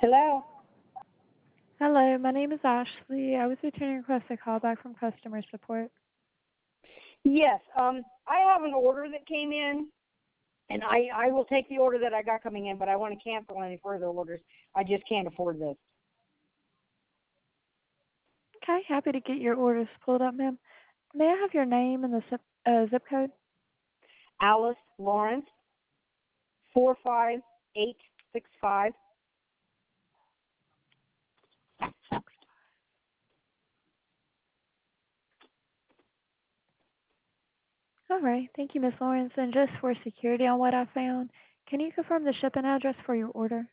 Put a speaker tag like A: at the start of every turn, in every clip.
A: Hello.
B: Hello, my name is Ashley. I was returning a request to call back from customer support.
A: Yes. I have an order that came in, and I will take the order that I got coming in, but I want to cancel any further orders. I just can't afford this.
B: Okay, happy to get your orders pulled up, ma'am. May I have your name and the zip code?
A: Alice Lawrence, 45865.
B: All right, thank you, Miss Lawrence. And just for security on what I found, can you confirm the shipping address for your order?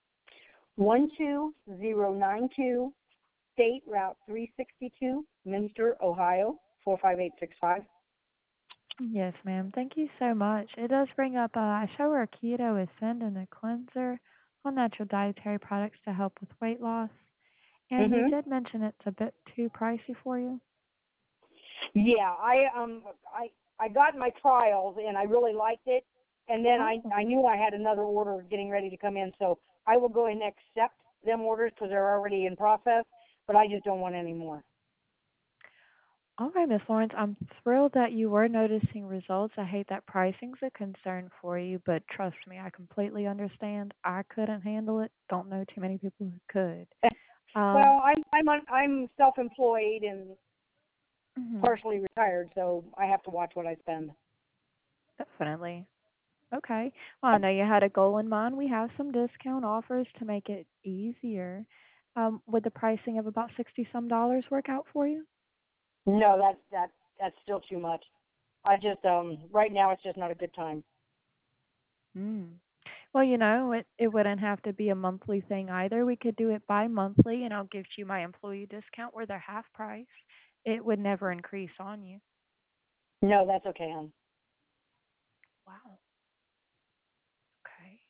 A: 12092, State Route 362, Minster, Ohio, 45865.
B: Yes, ma'am. Thank you so much. It does bring up I show where keto is and a cleanser, all natural dietary products to help with weight loss. And you
A: Mhm.
B: did mention it's a bit too pricey for you.
A: Yeah, I got my trials and I really liked it, and then
B: Oh.
A: I knew I had another order getting ready to come in, so I will go ahead and accept them orders because they're already in process, but I just don't want any more.
B: All right, Miss Lawrence, I'm thrilled that you were noticing results. I hate that pricing's a concern for you, but trust me, I completely understand. I couldn't handle it. Don't know too many people who could. Um,
A: Well, I'm self-employed and
B: mhm,
A: partially retired, so I have to watch what I spend.
B: definitely. Okay. Well, I know you had a goal in mind. We have some discount offers to make it easier. Would the pricing of about 60 some dollars work out for you?
A: No, that's still too much. I just right now it's just not a good time.
B: Mm. Well, it wouldn't have to be a monthly thing either. We could do it bi-monthly, and I'll give you my employee discount where they're half price. It would never increase on you.
A: No, that's okay, hon.
B: Wow. Okay.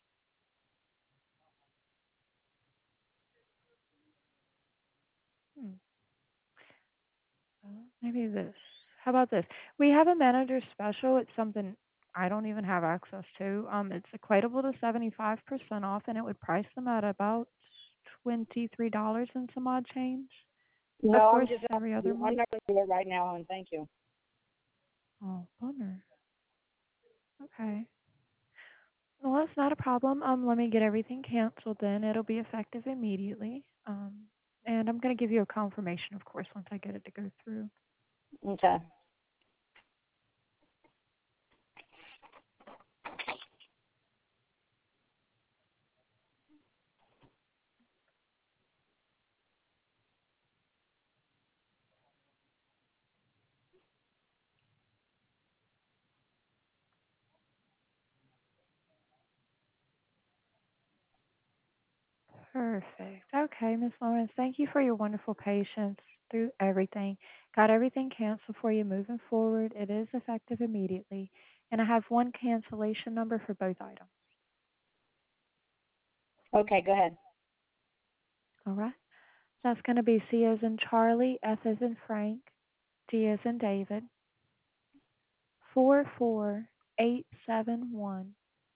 B: Hmm. Maybe this. How about this? We have a manager special. It's something I don't even have access to. It's equatable to 75% off, and it would price them at about $23 and some odd change. Of
A: No,
B: course, every other
A: I'm
B: month.
A: not going to do it right now, hon. Thank you.
B: Oh, bummer. Okay. Well, that's not a problem. Let me get everything canceled then. It'll be effective immediately. And I'm going to give you a confirmation, of course, once I get it to go through.
A: Okay.
B: Perfect. Okay, Miss Lawrence, thank you for your wonderful patience through everything. Got everything canceled for you moving forward. It is effective immediately. And I have one cancellation number for both items.
A: Okay, go ahead.
B: All right? That's going to be C as in Charlie, F as in Frank, D as in David, 44871,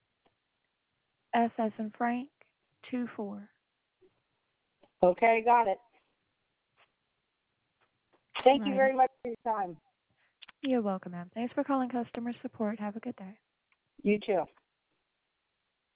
B: F as in Frank, 24.
A: Okay, got it. Thank you
B: Righty.
A: very much for your time.
B: You're welcome, ma'am. Thanks for calling customer support. Have a good day.
A: You too.